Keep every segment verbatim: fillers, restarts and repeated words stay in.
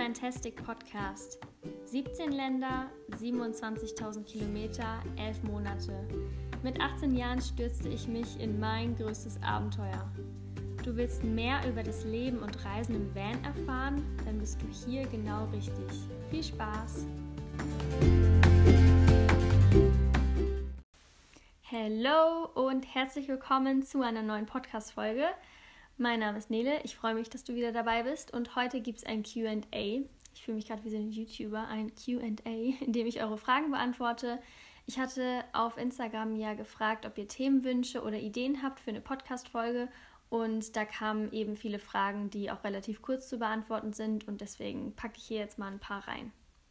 Fantastic Podcast. siebzehn Länder, siebenundzwanzigtausend Kilometer, elf Monate. Mit achtzehn Jahren stürzte ich mich in mein größtes Abenteuer. Du willst mehr über das Leben und Reisen im Van erfahren? Dann bist du hier genau richtig. Viel Spaß! Hallo und herzlich willkommen zu einer neuen Podcast-Folge. Mein Name ist Nele, ich freue mich, dass du wieder dabei bist und heute gibt es ein Q and A. Ich fühle mich gerade wie so ein YouTuber, ein Q and A, in dem ich eure Fragen beantworte. Ich hatte auf Instagram ja gefragt, ob ihr Themenwünsche oder Ideen habt für eine Podcast-Folge und da kamen eben viele Fragen, die auch relativ kurz zu beantworten sind und deswegen packe ich hier jetzt mal ein paar rein.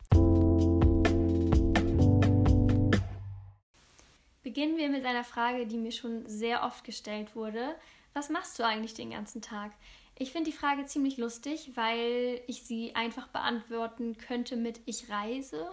Beginnen wir mit einer Frage, die mir schon sehr oft gestellt wurde. Was machst du eigentlich den ganzen Tag? Ich finde die Frage ziemlich lustig, weil ich sie einfach beantworten könnte mit ich reise.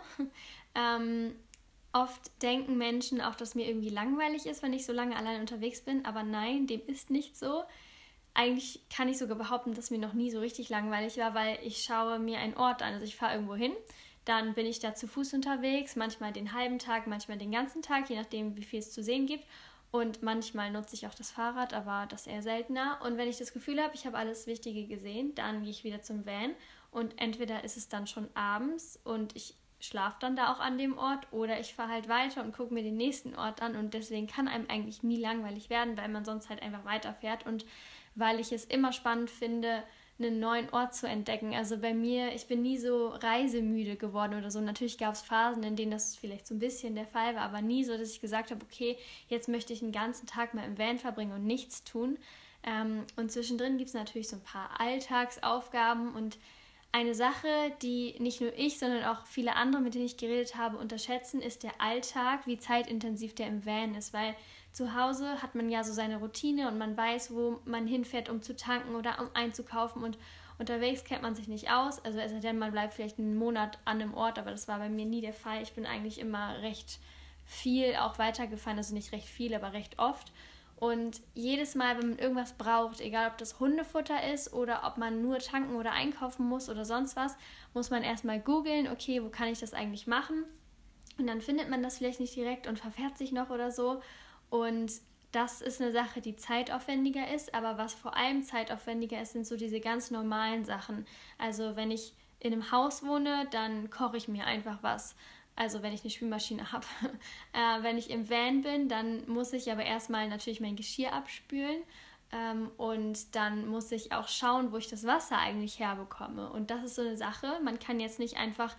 ähm, oft denken Menschen auch, dass mir irgendwie langweilig ist, wenn ich so lange allein unterwegs bin, aber nein, dem ist nicht so. Eigentlich kann ich sogar behaupten, dass mir noch nie so richtig langweilig war, weil ich schaue mir einen Ort an. Also ich fahre irgendwo hin, dann bin ich da zu Fuß unterwegs, manchmal den halben Tag, manchmal den ganzen Tag, je nachdem, wie viel es zu sehen gibt. Und manchmal nutze ich auch das Fahrrad, aber das eher seltener. Und wenn ich das Gefühl habe, ich habe alles Wichtige gesehen, dann gehe ich wieder zum Van. Und entweder ist es dann schon abends und ich schlafe dann da auch an dem Ort oder ich fahre halt weiter und gucke mir den nächsten Ort an. Und deswegen kann einem eigentlich nie langweilig werden, weil man sonst halt einfach weiterfährt. Und weil ich es immer spannend finde, einen neuen Ort zu entdecken. Also bei mir, ich bin nie so reisemüde geworden oder so. Natürlich gab es Phasen, in denen das vielleicht so ein bisschen der Fall war, aber nie so, dass ich gesagt habe, okay, jetzt möchte ich einen ganzen Tag mal im Van verbringen und nichts tun. Ähm, und zwischendrin gibt es natürlich so ein paar Alltagsaufgaben und eine Sache, die nicht nur ich, sondern auch viele andere, mit denen ich geredet habe, unterschätzen, ist der Alltag, wie zeitintensiv der im Van ist, weil zu Hause hat man ja so seine Routine und man weiß, wo man hinfährt, um zu tanken oder um einzukaufen und unterwegs kennt man sich nicht aus. Also es sei denn, man bleibt vielleicht einen Monat an einem Ort, aber das war bei mir nie der Fall. Ich bin eigentlich immer recht viel auch weitergefahren, also nicht recht viel, aber recht oft. Und jedes Mal, wenn man irgendwas braucht, egal ob das Hundefutter ist oder ob man nur tanken oder einkaufen muss oder sonst was, muss man erstmal googeln, okay, wo kann ich das eigentlich machen? Und dann findet man das vielleicht nicht direkt und verfährt sich noch oder so. Und das ist eine Sache, die zeitaufwendiger ist, aber was vor allem zeitaufwendiger ist, sind so diese ganz normalen Sachen. Also wenn ich in einem Haus wohne, dann koche ich mir einfach was. Also wenn ich eine Spülmaschine habe. äh, wenn ich im Van bin, dann muss ich aber erstmal natürlich mein Geschirr abspülen. Ähm, und dann muss ich auch schauen, wo ich das Wasser eigentlich herbekomme. Und das ist so eine Sache. Man kann jetzt nicht einfach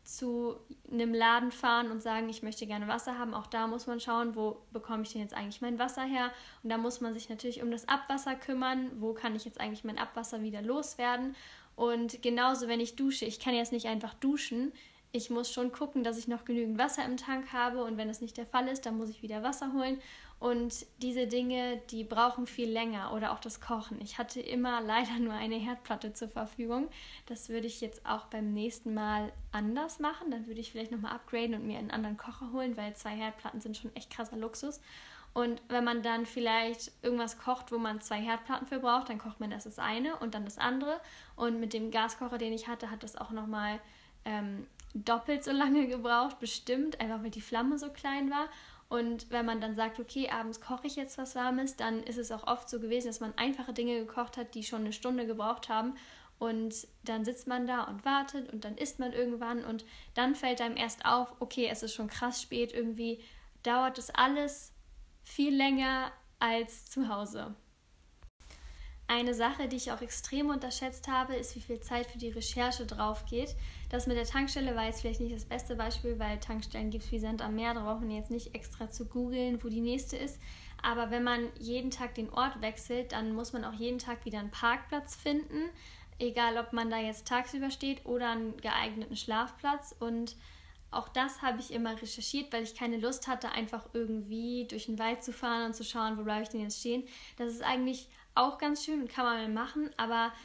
zu einem Laden fahren und sagen, ich möchte gerne Wasser haben. Auch da muss man schauen, wo bekomme ich denn jetzt eigentlich mein Wasser her? Und da muss man sich natürlich um das Abwasser kümmern. Wo kann ich jetzt eigentlich mein Abwasser wieder loswerden? Und genauso, wenn ich dusche. Ich kann jetzt nicht einfach duschen. Ich muss schon gucken, dass ich noch genügend Wasser im Tank habe und wenn das nicht der Fall ist, dann muss ich wieder Wasser holen. Und diese Dinge, die brauchen viel länger oder auch das Kochen. Ich hatte immer leider nur eine Herdplatte zur Verfügung. Das würde ich jetzt auch beim nächsten Mal anders machen. Dann würde ich vielleicht nochmal upgraden und mir einen anderen Kocher holen, weil zwei Herdplatten sind schon echt krasser Luxus. Und wenn man dann vielleicht irgendwas kocht, wo man zwei Herdplatten für braucht, dann kocht man erst das eine und dann das andere. Und mit dem Gaskocher, den ich hatte, hat das auch nochmal ähm, doppelt so lange gebraucht, bestimmt, einfach weil die Flamme so klein war. Und wenn man dann sagt, okay, abends koche ich jetzt was Warmes, dann ist es auch oft so gewesen, dass man einfache Dinge gekocht hat, die schon eine Stunde gebraucht haben. Und dann sitzt man da und wartet und dann isst man irgendwann und dann fällt einem erst auf, okay, es ist schon krass spät, irgendwie dauert das alles viel länger als zu Hause. Eine Sache, die ich auch extrem unterschätzt habe, ist, wie viel Zeit für die Recherche drauf geht. Das mit der Tankstelle war jetzt vielleicht nicht das beste Beispiel, weil Tankstellen gibt es wie Sand am Meer, da braucht man jetzt nicht extra zu googeln, wo die nächste ist. Aber wenn man jeden Tag den Ort wechselt, dann muss man auch jeden Tag wieder einen Parkplatz finden, egal ob man da jetzt tagsüber steht oder einen geeigneten Schlafplatz. Und auch das habe ich immer recherchiert, weil ich keine Lust hatte, einfach irgendwie durch den Wald zu fahren und zu schauen, wo bleibe ich denn jetzt stehen. Das ist eigentlich auch ganz schön und kann man mal machen, aber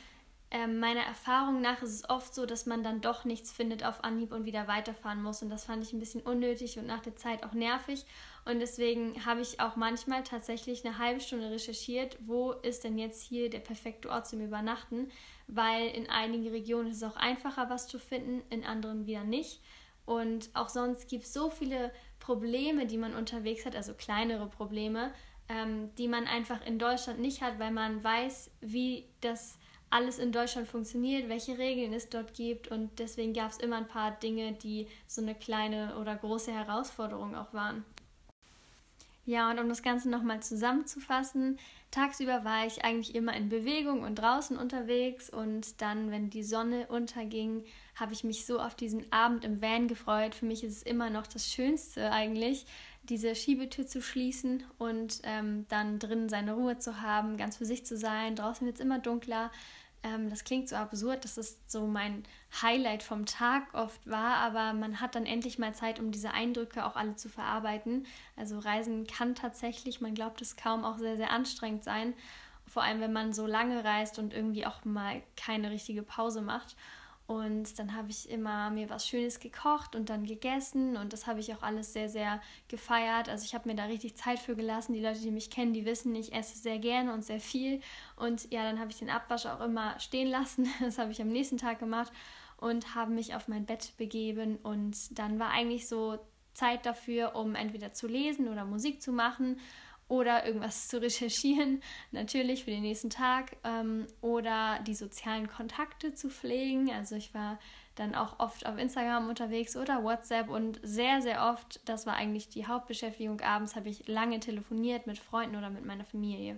Ähm, meiner Erfahrung nach ist es oft so, dass man dann doch nichts findet auf Anhieb und wieder weiterfahren muss. Und das fand ich ein bisschen unnötig und nach der Zeit auch nervig. Und deswegen habe ich auch manchmal tatsächlich eine halbe Stunde recherchiert, wo ist denn jetzt hier der perfekte Ort zum Übernachten. Weil in einigen Regionen ist es auch einfacher, was zu finden, in anderen wieder nicht. Und auch sonst gibt es so viele Probleme, die man unterwegs hat, also kleinere Probleme, ähm, die man einfach in Deutschland nicht hat, weil man weiß, wie das alles in Deutschland funktioniert, welche Regeln es dort gibt, und deswegen gab es immer ein paar Dinge, die so eine kleine oder große Herausforderung auch waren. Ja, und um das Ganze nochmal zusammenzufassen, tagsüber war ich eigentlich immer in Bewegung und draußen unterwegs, und dann, wenn die Sonne unterging, habe ich mich so auf diesen Abend im Van gefreut. Für mich ist es immer noch das Schönste eigentlich, diese Schiebetür zu schließen und ähm, dann drinnen seine Ruhe zu haben, ganz für sich zu sein. Draußen wird es immer dunkler. Ähm, das klingt so absurd, dass es so mein Highlight vom Tag oft war, aber man hat dann endlich mal Zeit, um diese Eindrücke auch alle zu verarbeiten. Also Reisen kann tatsächlich, man glaubt es kaum, auch sehr, sehr anstrengend sein. Vor allem, wenn man so lange reist und irgendwie auch mal keine richtige Pause macht. Und dann habe ich immer mir was Schönes gekocht und dann gegessen, und das habe ich auch alles sehr, sehr gefeiert. Also ich habe mir da richtig Zeit für gelassen. Die Leute, die mich kennen, die wissen, ich esse sehr gerne und sehr viel. Und ja, dann habe ich den Abwasch auch immer stehen lassen. Das habe ich am nächsten Tag gemacht und habe mich auf mein Bett begeben. Und dann war eigentlich so Zeit dafür, um entweder zu lesen oder Musik zu machen oder irgendwas zu recherchieren, natürlich für den nächsten Tag, ähm, oder die sozialen Kontakte zu pflegen. Also ich war dann auch oft auf Instagram unterwegs oder WhatsApp, und sehr, sehr oft, das war eigentlich die Hauptbeschäftigung, abends habe ich lange telefoniert mit Freunden oder mit meiner Familie.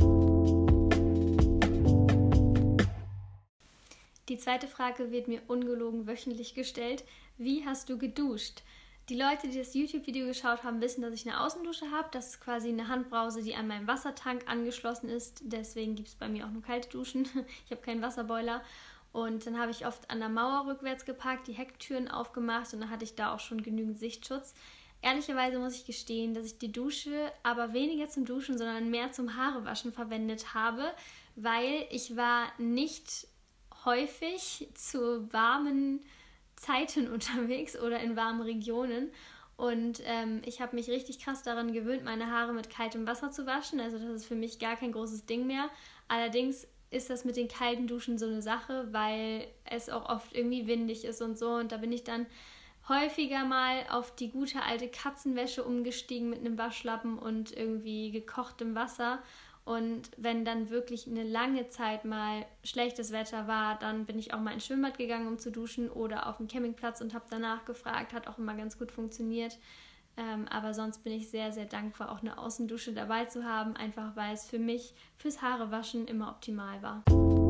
Die zweite Frage wird mir ungelogen wöchentlich gestellt: Wie hast du geduscht? Die Leute, die das YouTube-Video geschaut haben, wissen, dass ich eine Außendusche habe. Das ist quasi eine Handbrause, die an meinem Wassertank angeschlossen ist. Deswegen gibt es bei mir auch nur kalte Duschen. Ich habe keinen Wasserboiler. Und dann habe ich oft an der Mauer rückwärts geparkt, die Hecktüren aufgemacht, und dann hatte ich da auch schon genügend Sichtschutz. Ehrlicherweise muss ich gestehen, dass ich die Dusche aber weniger zum Duschen, sondern mehr zum Haarewaschen verwendet habe, weil ich war nicht häufig zu warmen Zeiten unterwegs oder in warmen Regionen, und ähm, ich habe mich richtig krass daran gewöhnt, meine Haare mit kaltem Wasser zu waschen. Also das ist für mich gar kein großes Ding mehr. Allerdings ist das mit den kalten Duschen so eine Sache, weil es auch oft irgendwie windig ist und so, und da bin ich dann häufiger mal auf die gute alte Katzenwäsche umgestiegen mit einem Waschlappen und irgendwie gekochtem Wasser. Und wenn dann wirklich eine lange Zeit mal schlechtes Wetter war, dann bin ich auch mal ins Schwimmbad gegangen, um zu duschen, oder auf dem Campingplatz und habe danach gefragt. Hat auch immer ganz gut funktioniert. Ähm, aber sonst bin ich sehr, sehr dankbar, auch eine Außendusche dabei zu haben, einfach weil es für mich fürs Haarewaschen immer optimal war.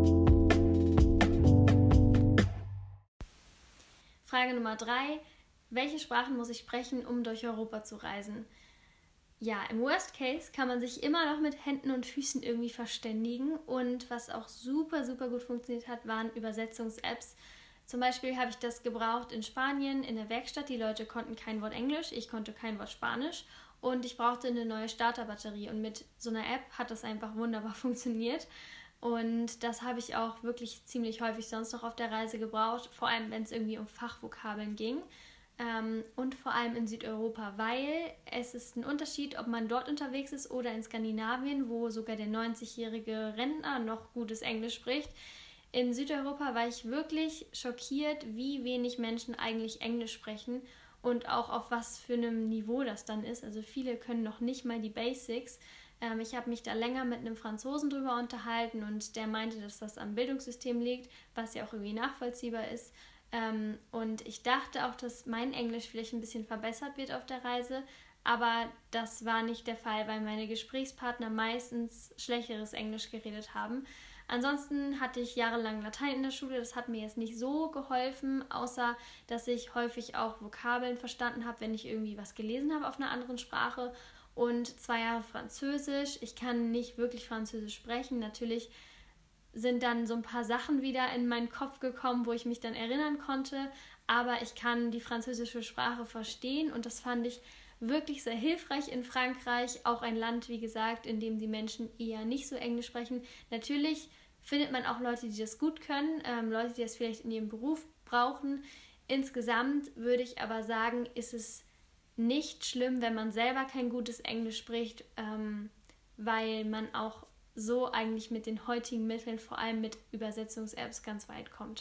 Frage Nummer drei. Welche Sprachen muss ich sprechen, um durch Europa zu reisen? Ja, im Worst Case kann man sich immer noch mit Händen und Füßen irgendwie verständigen, und was auch super, super gut funktioniert hat, waren Übersetzungs-Apps. Zum Beispiel habe ich das gebraucht in Spanien in der Werkstatt. Die Leute konnten kein Wort Englisch, ich konnte kein Wort Spanisch, und ich brauchte eine neue Starterbatterie, und mit so einer App hat das einfach wunderbar funktioniert. Und das habe ich auch wirklich ziemlich häufig sonst noch auf der Reise gebraucht, vor allem wenn es irgendwie um Fachvokabeln ging. Ähm, und vor allem in Südeuropa, weil es ist ein Unterschied, ob man dort unterwegs ist oder in Skandinavien, wo sogar der neunzigjährige Rentner noch gutes Englisch spricht. In Südeuropa war ich wirklich schockiert, wie wenig Menschen eigentlich Englisch sprechen und auch auf was für einem Niveau das dann ist. Also viele können noch nicht mal die Basics. Ähm, ich habe mich da länger mit einem Franzosen drüber unterhalten, und der meinte, dass das am Bildungssystem liegt, was ja auch irgendwie nachvollziehbar ist. Ähm, und ich dachte auch, dass mein Englisch vielleicht ein bisschen verbessert wird auf der Reise, aber das war nicht der Fall, weil meine Gesprächspartner meistens schlechteres Englisch geredet haben. Ansonsten hatte ich jahrelang Latein in der Schule, das hat mir jetzt nicht so geholfen, außer dass ich häufig auch Vokabeln verstanden habe, wenn ich irgendwie was gelesen habe auf einer anderen Sprache, und zwei Jahre Französisch. Ich kann nicht wirklich Französisch sprechen, natürlich sind dann so ein paar Sachen wieder in meinen Kopf gekommen, wo ich mich dann erinnern konnte, aber ich kann die französische Sprache verstehen, und das fand ich wirklich sehr hilfreich in Frankreich, auch ein Land, wie gesagt, in dem die Menschen eher nicht so Englisch sprechen. Natürlich findet man auch Leute, die das gut können, ähm, Leute, die das vielleicht in ihrem Beruf brauchen. Insgesamt würde ich aber sagen, ist es nicht schlimm, wenn man selber kein gutes Englisch spricht, ähm, weil man auch so eigentlich mit den heutigen Mitteln, vor allem mit Übersetzungs-Apps, ganz weit kommt.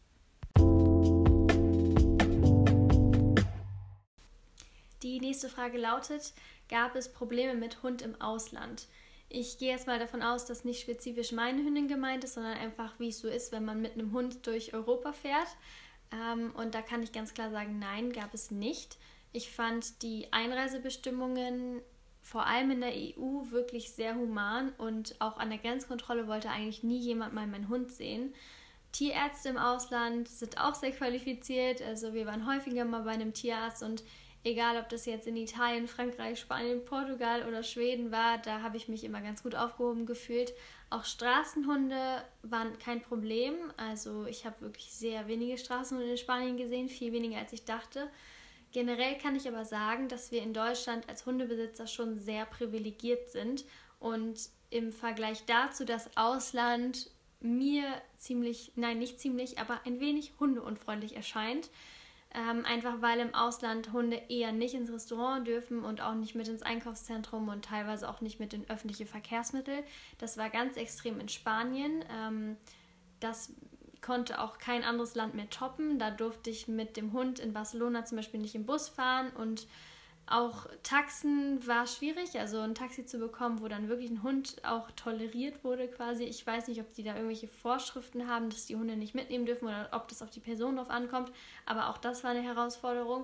Die nächste Frage lautet, gab es Probleme mit Hund im Ausland? Ich gehe jetzt mal davon aus, dass nicht spezifisch meine Hündin gemeint ist, sondern einfach, wie es so ist, wenn man mit einem Hund durch Europa fährt. Ähm, und da kann ich ganz klar sagen, nein, gab es nicht. Ich fand die Einreisebestimmungen vor allem in der E U wirklich sehr human und auch an der Grenzkontrolle wollte eigentlich nie jemand mal meinen Hund sehen. Tierärzte im Ausland sind auch sehr qualifiziert, also wir waren häufiger mal bei einem Tierarzt und egal, ob das jetzt in Italien, Frankreich, Spanien, Portugal oder Schweden war, da habe ich mich immer ganz gut aufgehoben gefühlt. Auch Straßenhunde waren kein Problem. Also ich habe wirklich sehr wenige Straßenhunde in Spanien gesehen, viel weniger als ich dachte. Generell kann ich aber sagen, dass wir in Deutschland als Hundebesitzer schon sehr privilegiert sind und im Vergleich dazu das Ausland mir ziemlich, nein nicht ziemlich, aber ein wenig hundeunfreundlich erscheint. Ähm, einfach weil im Ausland Hunde eher nicht ins Restaurant dürfen und auch nicht mit ins Einkaufszentrum und teilweise auch nicht mit in öffentliche Verkehrsmittel. Das war ganz extrem in Spanien. Ähm, das konnte auch kein anderes Land mehr toppen. Da durfte ich mit dem Hund in Barcelona zum Beispiel nicht im Bus fahren und auch Taxen war schwierig, also ein Taxi zu bekommen, wo dann wirklich ein Hund auch toleriert wurde quasi. Ich weiß nicht, ob die da irgendwelche Vorschriften haben, dass die Hunde nicht mitnehmen dürfen oder ob das auf die Person drauf ankommt, aber auch das war eine Herausforderung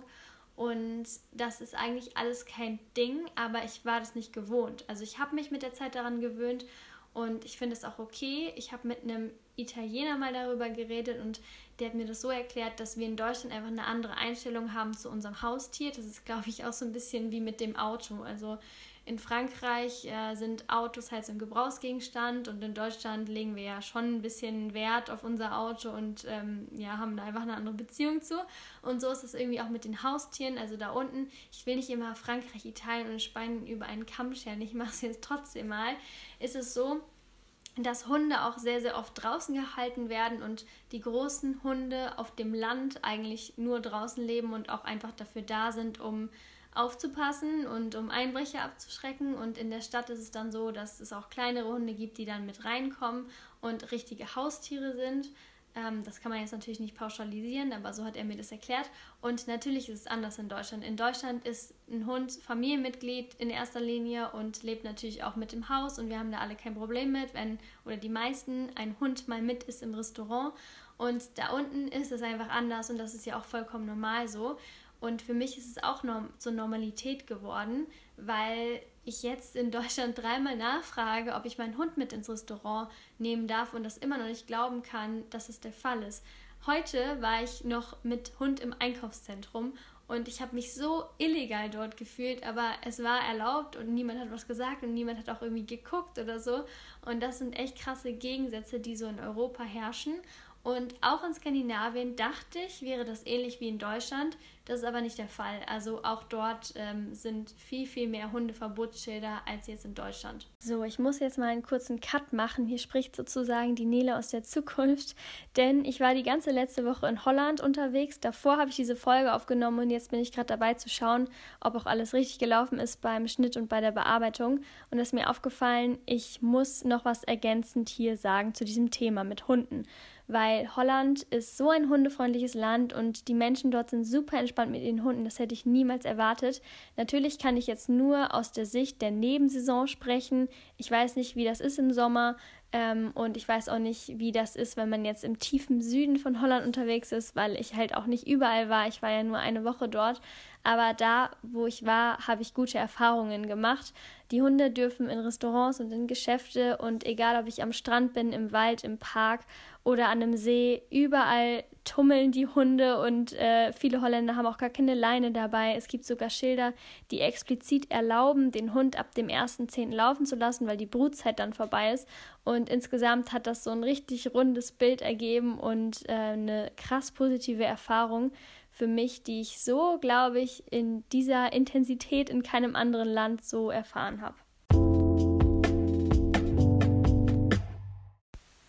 und das ist eigentlich alles kein Ding, aber ich war das nicht gewohnt. Also ich habe mich mit der Zeit daran gewöhnt und ich finde es auch okay. Ich habe mit einem Italiener mal darüber geredet und der hat mir das so erklärt, dass wir in Deutschland einfach eine andere Einstellung haben zu unserem Haustier. Das ist, glaube ich, auch so ein bisschen wie mit dem Auto. Also in Frankreich äh, sind Autos halt so ein Gebrauchsgegenstand und in Deutschland legen wir ja schon ein bisschen Wert auf unser Auto und ähm, ja, haben da einfach eine andere Beziehung zu. Und so ist es irgendwie auch mit den Haustieren. Also da unten, ich will nicht immer Frankreich, Italien und Spanien über einen Kamm scheren, ich mache es jetzt trotzdem mal, ist es so, dass Hunde auch sehr, sehr oft draußen gehalten werden und die großen Hunde auf dem Land eigentlich nur draußen leben und auch einfach dafür da sind, um aufzupassen und um Einbrecher abzuschrecken. Und in der Stadt ist es dann so, dass es auch kleinere Hunde gibt, die dann mit reinkommen und richtige Haustiere sind. Ähm, das kann man jetzt natürlich nicht pauschalisieren, aber so hat er mir das erklärt. Und natürlich ist es anders in Deutschland. In Deutschland ist ein Hund Familienmitglied in erster Linie und lebt natürlich auch mit im Haus und wir haben da alle kein Problem mit, wenn, oder die meisten, ein Hund mal mit ist im Restaurant. Und da unten ist es einfach anders und das ist ja auch vollkommen normal so. Und für mich ist es auch norm- zur Normalität geworden, weil ich jetzt in Deutschland dreimal nachfrage, ob ich meinen Hund mit ins Restaurant nehmen darf und das immer noch nicht glauben kann, dass es der Fall ist. Heute war ich noch mit Hund im Einkaufszentrum und ich habe mich so illegal dort gefühlt, aber es war erlaubt und niemand hat was gesagt und niemand hat auch irgendwie geguckt oder so. Und das sind echt krasse Gegensätze, die so in Europa herrschen. Und auch in Skandinavien dachte ich, wäre das ähnlich wie in Deutschland. Das ist aber nicht der Fall. Also auch dort ähm, sind viel, viel mehr Hundeverbotsschilder als jetzt in Deutschland. So, ich muss jetzt mal einen kurzen Cut machen. Hier spricht sozusagen die Nele aus der Zukunft. Denn ich war die ganze letzte Woche in Holland unterwegs. Davor habe ich diese Folge aufgenommen und jetzt bin ich gerade dabei zu schauen, ob auch alles richtig gelaufen ist beim Schnitt und bei der Bearbeitung. Und es ist mir aufgefallen, ich muss noch was ergänzend hier sagen zu diesem Thema mit Hunden. Weil Holland ist so ein hundefreundliches Land und die Menschen dort sind super entspannt mit ihren Hunden. Das hätte ich niemals erwartet. Natürlich kann ich jetzt nur aus der Sicht der Nebensaison sprechen. Ich weiß nicht, wie das ist im Sommer ähm, und ich weiß auch nicht, wie das ist, wenn man jetzt im tiefen Süden von Holland unterwegs ist, weil ich halt auch nicht überall war. Ich war ja nur eine Woche dort. Aber da, wo ich war, habe ich gute Erfahrungen gemacht. Die Hunde dürfen in Restaurants und in Geschäfte und egal, ob ich am Strand bin, im Wald, im Park oder an einem See, überall tummeln die Hunde und äh, viele Holländer haben auch gar keine Leine dabei. Es gibt sogar Schilder, die explizit erlauben, den Hund ab dem ersten zehnten laufen zu lassen, weil die Brutzeit dann vorbei ist. Und insgesamt hat das so ein richtig rundes Bild ergeben und äh, eine krass positive Erfahrung für mich, die ich so, glaube ich, in dieser Intensität in keinem anderen Land so erfahren habe.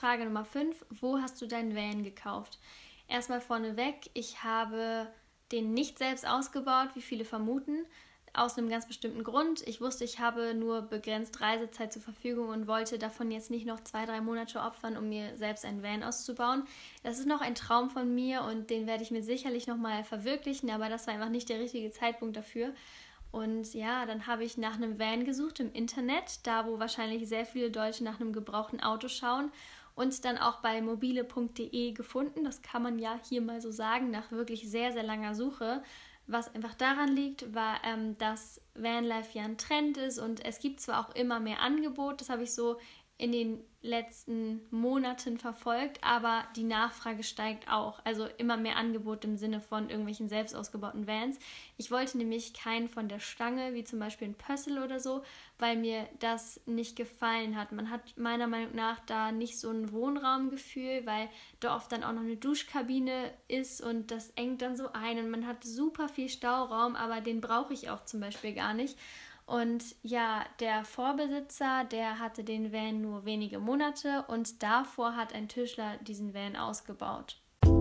Frage Nummer fünf. Wo hast du deinen Van gekauft? Erstmal vorneweg, ich habe den nicht selbst ausgebaut, wie viele vermuten, aus einem ganz bestimmten Grund. Ich wusste, ich habe nur begrenzt Reisezeit zur Verfügung und wollte davon jetzt nicht noch zwei, drei Monate opfern, um mir selbst einen Van auszubauen. Das ist noch ein Traum von mir und den werde ich mir sicherlich nochmal verwirklichen, aber das war einfach nicht der richtige Zeitpunkt dafür. Und ja, dann habe ich nach einem Van gesucht im Internet, da wo wahrscheinlich sehr viele Deutsche nach einem gebrauchten Auto schauen, und dann auch bei mobile punkt de gefunden. Das kann man ja hier mal so sagen, nach wirklich sehr, sehr langer Suche. Was einfach daran liegt, war, ähm, dass Vanlife ja ein Trend ist und es gibt zwar auch immer mehr Angebot, das habe ich so in den letzten Monaten verfolgt, aber die Nachfrage steigt auch. Also immer mehr Angebot im Sinne von irgendwelchen selbst ausgebauten Vans. Ich wollte nämlich keinen von der Stange, wie zum Beispiel ein Pössl oder so, weil mir das nicht gefallen hat. Man hat meiner Meinung nach da nicht so ein Wohnraumgefühl, weil da oft dann auch noch eine Duschkabine ist und das engt dann so ein und man hat super viel Stauraum, aber den brauche ich auch zum Beispiel gar nicht. Und ja, der Vorbesitzer, der hatte den Van nur wenige Monate und davor hat ein Tischler diesen Van ausgebaut.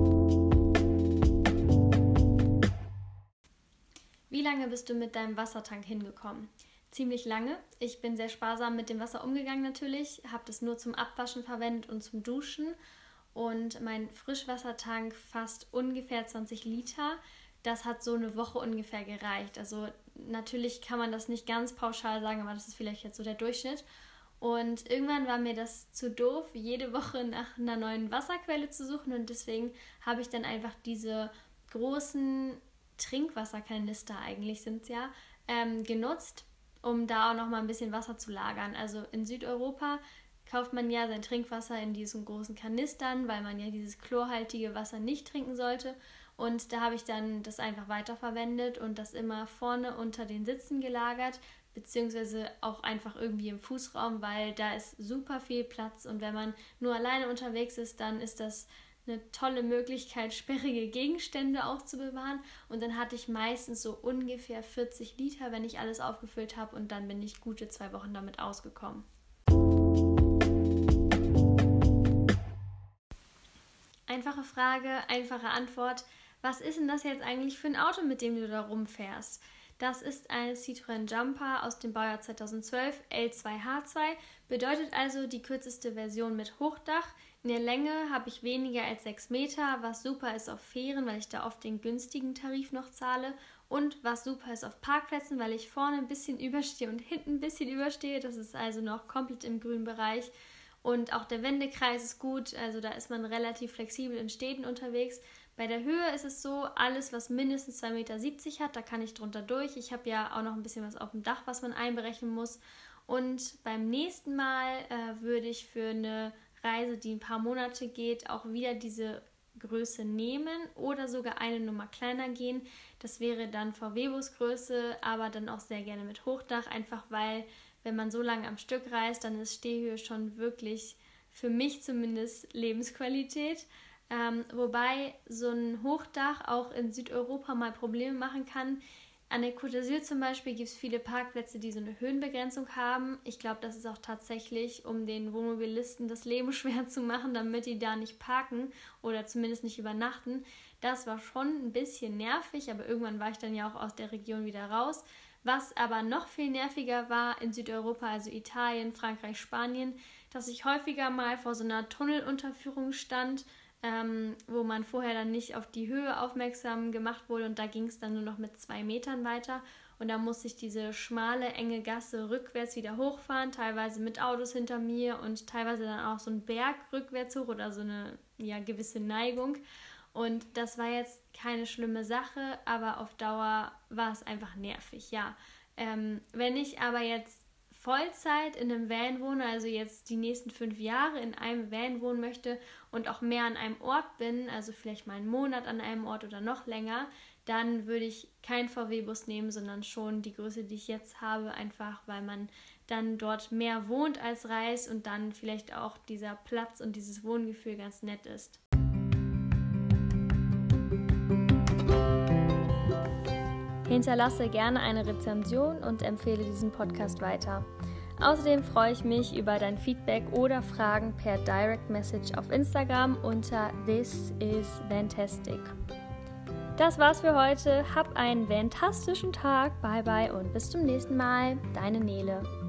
Wie lange bist du mit deinem Wassertank hingekommen? Ziemlich lange. Ich bin sehr sparsam mit dem Wasser umgegangen natürlich, habe das nur zum Abwaschen verwendet und zum Duschen und mein Frischwassertank fasst ungefähr zwanzig Liter. Das hat so eine Woche ungefähr gereicht. Also natürlich kann man das nicht ganz pauschal sagen, aber das ist vielleicht jetzt so der Durchschnitt. Und irgendwann war mir das zu doof, jede Woche nach einer neuen Wasserquelle zu suchen und deswegen habe ich dann einfach diese großen Trinkwasserkanister, eigentlich sind es ja, ähm, genutzt, um da auch noch mal ein bisschen Wasser zu lagern. Also in Südeuropa kauft man ja sein Trinkwasser in diesen großen Kanistern, weil man ja dieses chlorhaltige Wasser nicht trinken sollte. Und da habe ich dann das einfach weiterverwendet und das immer vorne unter den Sitzen gelagert, beziehungsweise auch einfach irgendwie im Fußraum, weil da ist super viel Platz und wenn man nur alleine unterwegs ist, dann ist das eine tolle Möglichkeit, sperrige Gegenstände auch zu bewahren. Und dann hatte ich meistens so ungefähr vierzig Liter, wenn ich alles aufgefüllt habe und dann bin ich gute zwei Wochen damit ausgekommen. Einfache Frage, einfache Antwort. Was ist denn das jetzt eigentlich für ein Auto, mit dem du da rumfährst? Das ist ein Citroën Jumper aus dem Baujahr zweitausendzwölf, L zwei H zwei, bedeutet also die kürzeste Version mit Hochdach. In der Länge habe ich weniger als sechs Meter, was super ist auf Fähren, weil ich da oft den günstigen Tarif noch zahle. Und was super ist auf Parkplätzen, weil ich vorne ein bisschen überstehe und hinten ein bisschen überstehe. Das ist also noch komplett im grünen Bereich. Und auch der Wendekreis ist gut, also da ist man relativ flexibel in Städten unterwegs. Bei der Höhe ist es so, alles was mindestens zwei Meter siebzig hat, da kann ich drunter durch. Ich habe ja auch noch ein bisschen was auf dem Dach, was man einberechnen muss. Und beim nächsten Mal äh, würde ich für eine Reise, die ein paar Monate geht, auch wieder diese Größe nehmen oder sogar eine Nummer kleiner gehen. Das wäre dann V W-Busgröße, aber dann auch sehr gerne mit Hochdach, einfach weil, wenn man so lange am Stück reist, dann ist Stehhöhe schon wirklich, für mich zumindest, Lebensqualität. Ähm, wobei so ein Hochdach auch in Südeuropa mal Probleme machen kann. An der Côte d'Azur zum Beispiel gibt es viele Parkplätze, die so eine Höhenbegrenzung haben. Ich glaube, das ist auch tatsächlich, um den Wohnmobilisten das Leben schwer zu machen, damit die da nicht parken oder zumindest nicht übernachten. Das war schon ein bisschen nervig, aber irgendwann war ich dann ja auch aus der Region wieder raus. Was aber noch viel nerviger war in Südeuropa, also Italien, Frankreich, Spanien, dass ich häufiger mal vor so einer Tunnelunterführung stand, Ähm, wo man vorher dann nicht auf die Höhe aufmerksam gemacht wurde und da ging es dann nur noch mit zwei Metern weiter und da musste ich diese schmale, enge Gasse rückwärts wieder hochfahren, teilweise mit Autos hinter mir und teilweise dann auch so einen Berg rückwärts hoch oder so eine ja, gewisse Neigung und das war jetzt keine schlimme Sache, aber auf Dauer war es einfach nervig, ja. Ähm, wenn ich aber jetzt Vollzeit in einem Van wohne, also jetzt die nächsten fünf Jahre in einem Van wohnen möchte und auch mehr an einem Ort bin, also vielleicht mal einen Monat an einem Ort oder noch länger, dann würde ich keinen V W-Bus nehmen, sondern schon die Größe, die ich jetzt habe, einfach weil man dann dort mehr wohnt als reist und dann vielleicht auch dieser Platz und dieses Wohngefühl ganz nett ist. Hinterlasse gerne eine Rezension und empfehle diesen Podcast weiter. Außerdem freue ich mich über dein Feedback oder Fragen per Direct Message auf Instagram unter This is Fantastic. Das war's für heute. Hab einen fantastischen Tag. Bye bye und bis zum nächsten Mal. Deine Nele.